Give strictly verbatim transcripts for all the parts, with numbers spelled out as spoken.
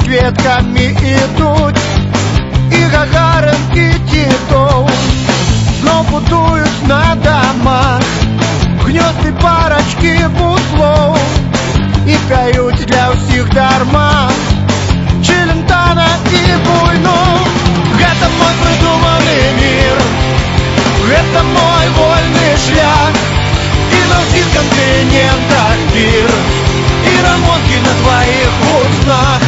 підсвітками ідуть, і Гагарин, і Титов знов будують на домах гнезди парочки буслов і п'ють для всіх дарма Челентано і Буйнов. Это мой придуманный мир, это мой вольный шлях, и на всех континентах пир, и рамонки на твоих устах.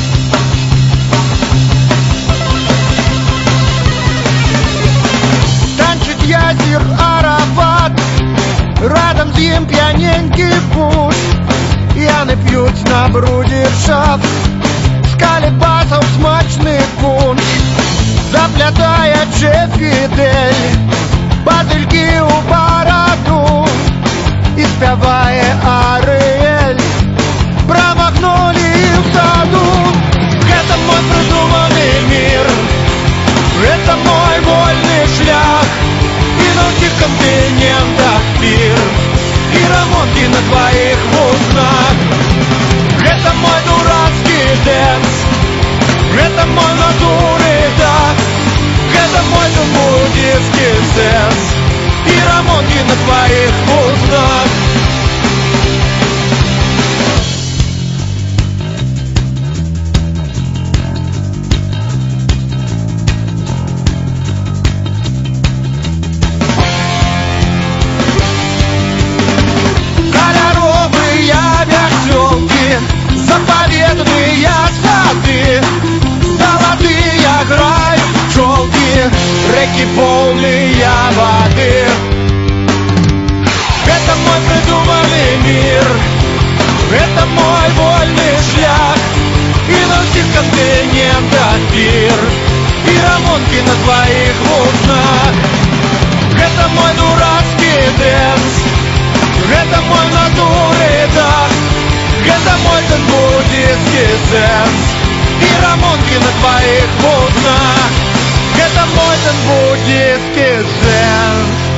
Танчит Язир Арабат, радом з'їм п'яненький пуш, яни п'ють на бруді шаф, скалит басов смачный пунш, заплетая Фидель бадыльки у бороду и спевая Ариэль, промахнули в саду. Это мой придуманный мир, это мой вольный шлях, и на всех континентах пир, и рамонки на твоих устах. Это мой дурацкий дэнс, это мой натурный такт, это мой буддийский сенс, и рамонки на твоих устах. Кольоровые веселки, заповедные сады, золотые грают пчелки, реки полные воды. Это мой придуманный мир, это мой вольный шлях, и на всех континентах пир, и рамонки на твоих устах. Это мой дурацкий дэнс, это мой натурный такт, это мой буддийский сенс, и рамонки на твоих устах. Это мой буддийский дзен.